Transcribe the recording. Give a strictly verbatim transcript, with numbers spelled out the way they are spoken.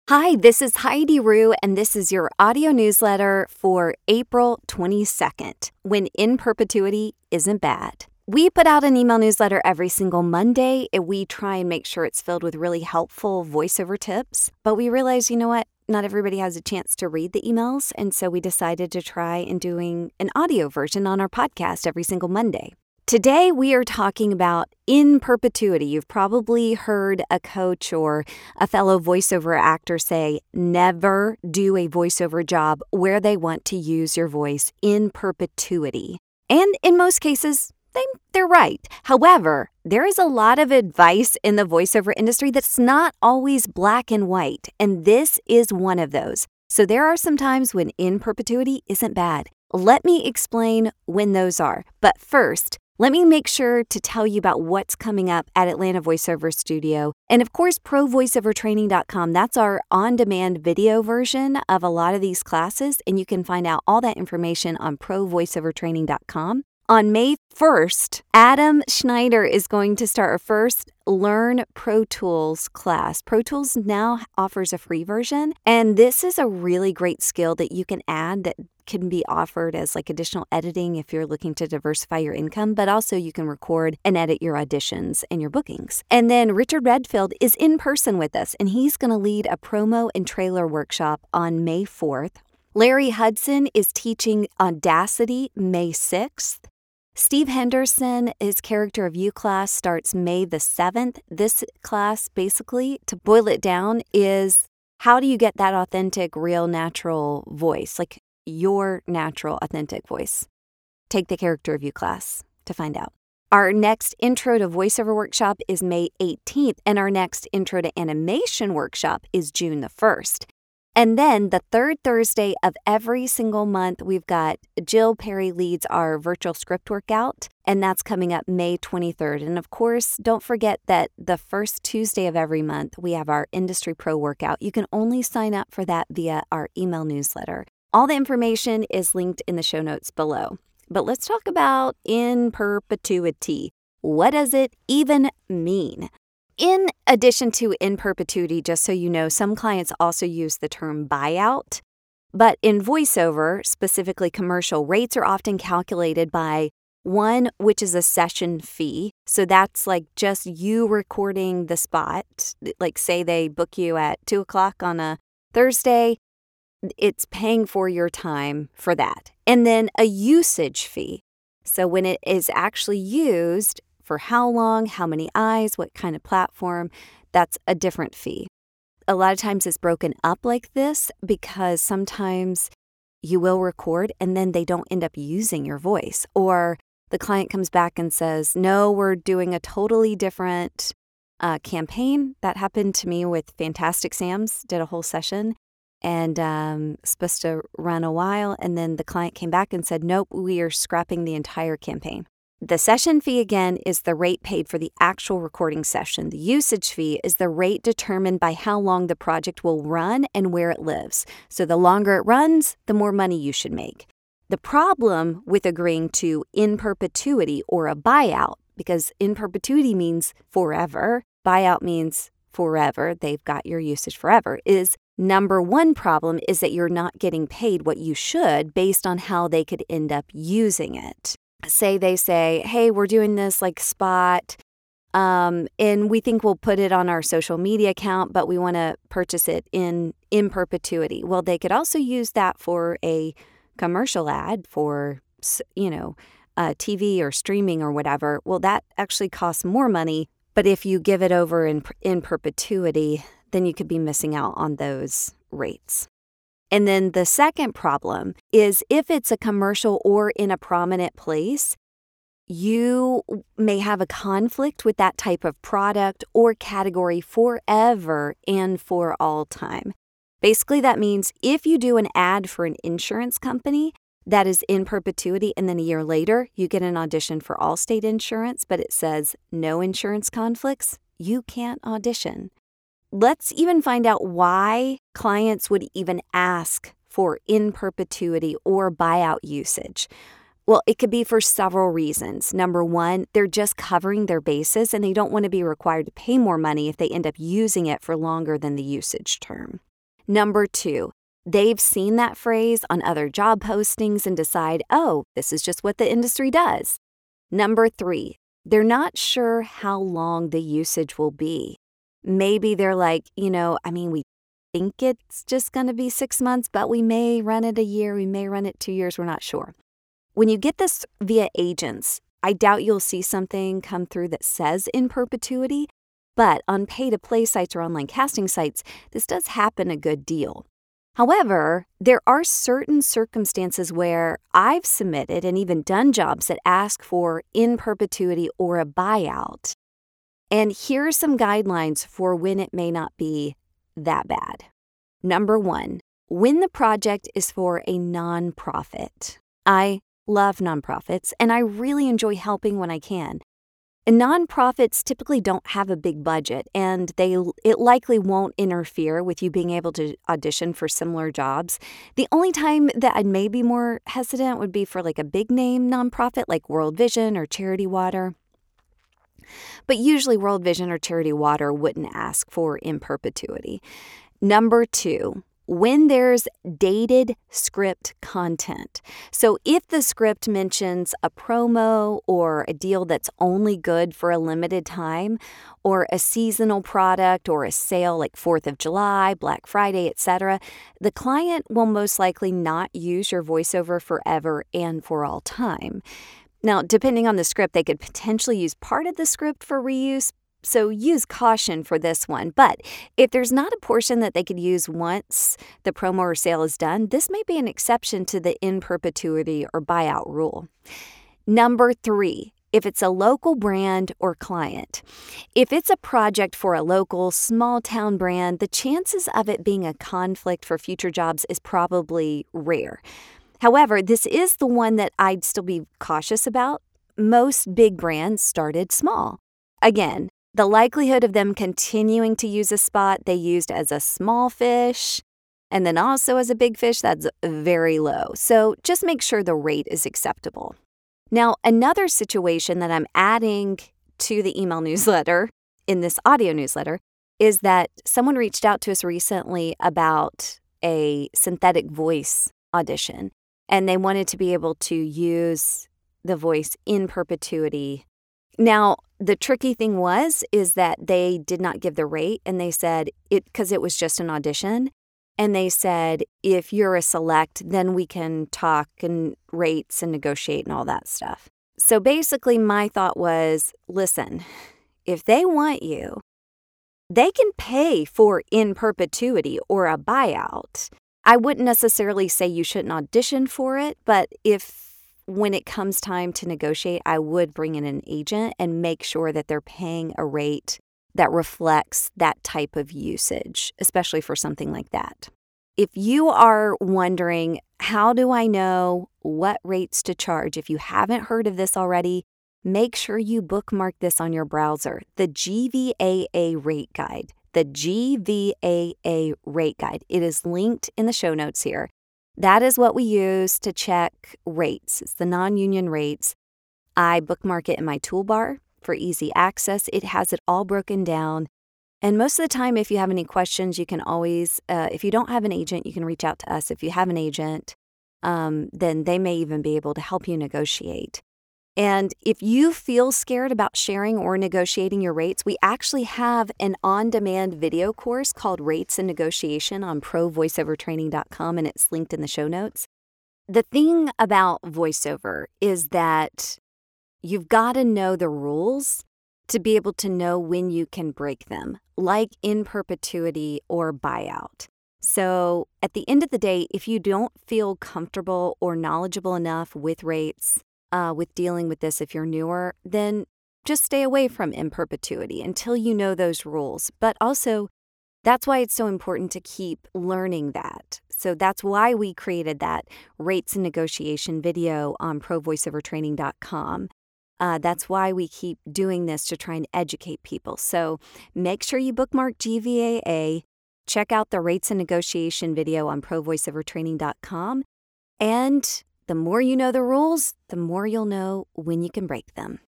Hi, this is Heidi Rue, and this is your audio newsletter for April twenty-second, when in perpetuity isn't bad. We put out an email newsletter every single Monday, and we try and make sure it's filled with really helpful voiceover tips. But we realized, you know what? Not everybody has a chance to read the emails, and so we decided to try and doing an audio version on our podcast every single Monday. Today, we are talking about in perpetuity. You've probably heard a coach or a fellow voiceover actor say, never do a voiceover job where they want to use your voice in perpetuity. And in most cases, they, they're right. However, there is a lot of advice in the voiceover industry that's not always black and white, and this is one of those. So there are some times when in perpetuity isn't bad. Let me explain when those are. But first, let me make sure to tell you about what's coming up at Atlanta Voiceover Studio. And of course, pro voiceover training dot com. That's our on-demand video version of a lot of these classes. And you can find out all that information on pro voiceover training dot com. On May first, Adam Schneider is going to start our first Learn Pro Tools class. Pro Tools now offers a free version, and this is a really great skill that you can add that can be offered as like additional editing if you're looking to diversify your income, but also you can record and edit your auditions and your bookings. And then Richard Redfield is in person with us, and he's going to lead a promo and trailer workshop on May fourth. Larry Hudson is teaching Audacity May sixth. Steve Henderson, his Character of You class, starts May the seventh. This class, basically, to boil it down, is how do you get that authentic, real, natural voice, like your natural, authentic voice? Take the Character of You class to find out. Our next Intro to Voiceover workshop is May eighteenth, and our next Intro to Animation workshop is June the first. And then the third Thursday of every single month, we've got Jill Perry leads our virtual script workout, and that's coming up May twenty-third. And of course, don't forget that the first Tuesday of every month, we have our Industry Pro workout. You can only sign up for that via our email newsletter. All the information is linked in the show notes below. But let's talk about in perpetuity. What does it even mean? In addition to in perpetuity, just so you know, some clients also use the term buyout. But in voiceover, specifically commercial, rates are often calculated by one, which is a session fee. So that's like just you recording the spot. Like say they book you at two o'clock on a Thursday, it's paying for your time for that. And then a usage fee. So when it is actually used, for how long, how many eyes, what kind of platform, that's a different fee. A lot of times it's broken up like this because sometimes you will record and then they don't end up using your voice. Or the client comes back and says, no, we're doing a totally different uh, campaign. That happened to me with Fantastic Sam's, did a whole session and um, supposed to run a while. And then the client came back and said, nope, we are scrapping the entire campaign. The session fee, again, is the rate paid for the actual recording session. The usage fee is the rate determined by how long the project will run and where it lives. So the longer it runs, the more money you should make. The problem with agreeing to in perpetuity or a buyout, because in perpetuity means forever, buyout means forever, they've got your usage forever, is number one problem is that you're not getting paid what you should based on how they could end up using it. Say they say, hey, we're doing this like spot, um, and we think we'll put it on our social media account, but we want to purchase it in, in perpetuity. Well, they could also use that for a commercial ad for, you know, uh, T V or streaming or whatever. Well, that actually costs more money. But if you give it over in, in perpetuity, then you could be missing out on those rates. And then the second problem is if it's a commercial or in a prominent place, you may have a conflict with that type of product or category forever and for all time. Basically, that means if you do an ad for an insurance company that is in perpetuity and then a year later you get an audition for Allstate Insurance, but it says no insurance conflicts, you can't audition. Let's even find out why clients would even ask for in perpetuity or buyout usage. Well, it could be for several reasons. Number one, they're just covering their bases and they don't want to be required to pay more money if they end up using it for longer than the usage term. Number two, they've seen that phrase on other job postings and decide, oh, this is just what the industry does. Number three, they're not sure how long the usage will be. Maybe they're like, you know, I mean, we think it's just going to be six months, but we may run it a year, we may run it two years, we're not sure. When you get this via agents, I doubt you'll see something come through that says in perpetuity, but on pay-to-play sites or online casting sites, this does happen a good deal. However, there are certain circumstances where I've submitted and even done jobs that ask for in perpetuity or a buyout. And here are some guidelines for when it may not be that bad. Number one, when the project is for a nonprofit. I love nonprofits, and I really enjoy helping when I can. And nonprofits typically don't have a big budget, and they it likely won't interfere with you being able to audition for similar jobs. The only time that I'd may be more hesitant would be for like a big name nonprofit like World Vision or Charity Water. But usually World Vision or Charity Water wouldn't ask for in perpetuity. Number two, when there's dated script content. So if the script mentions a promo or a deal that's only good for a limited time, or a seasonal product or a sale like fourth of July, Black Friday, et cetera, the client will most likely not use your voiceover forever and for all time. Now, depending on the script, they could potentially use part of the script for reuse, so use caution for this one. But if there's not a portion that they could use once the promo or sale is done, this may be an exception to the in perpetuity or buyout rule. Number three, if it's a local brand or client. If it's a project for a local small town brand, the chances of it being a conflict for future jobs is probably rare. However, this is the one that I'd still be cautious about. Most big brands started small. Again, the likelihood of them continuing to use a spot they used as a small fish and then also as a big fish, that's very low. So just make sure the rate is acceptable. Now, another situation that I'm adding to the email newsletter in this audio newsletter is that someone reached out to us recently about a synthetic voice audition, and they wanted to be able to use the voice in perpetuity. Now, the tricky thing was, is that they did not give the rate, and they said it, because it was just an audition, and they said, if you're a select, then we can talk and rates and negotiate and all that stuff. So basically my thought was, listen, if they want you, they can pay for in perpetuity or a buyout. I wouldn't necessarily say you shouldn't audition for it, but if when it comes time to negotiate, I would bring in an agent and make sure that they're paying a rate that reflects that type of usage, especially for something like that. If you are wondering, how do I know what rates to charge? If you haven't heard of this already, make sure you bookmark this on your browser, the G V A A Rate Guide. The G V A A Rate Guide. It is linked in the show notes here. That is what we use to check rates. It's the non-union rates. I bookmark it in my toolbar for easy access. It has it all broken down. And most of the time, if you have any questions, you can always, uh, if you don't have an agent, you can reach out to us. If you have an agent, um, then they may even be able to help you negotiate. And if you feel scared about sharing or negotiating your rates, we actually have an on-demand video course called Rates and Negotiation on pro voiceover training dot com, and it's linked in the show notes. The thing about voiceover is that you've got to know the rules to be able to know when you can break them, like in perpetuity or buyout. So at the end of the day, if you don't feel comfortable or knowledgeable enough with rates, Uh, with dealing with this if you're newer, then just stay away from in perpetuity until you know those rules. But also, that's why it's so important to keep learning that. So that's why we created that rates and negotiation video on pro voiceover training dot com. Uh, that's why we keep doing this, to try and educate people. So make sure you bookmark G V A A, check out the rates and negotiation video on pro voiceover training dot com, and the more you know the rules, the more you'll know when you can break them.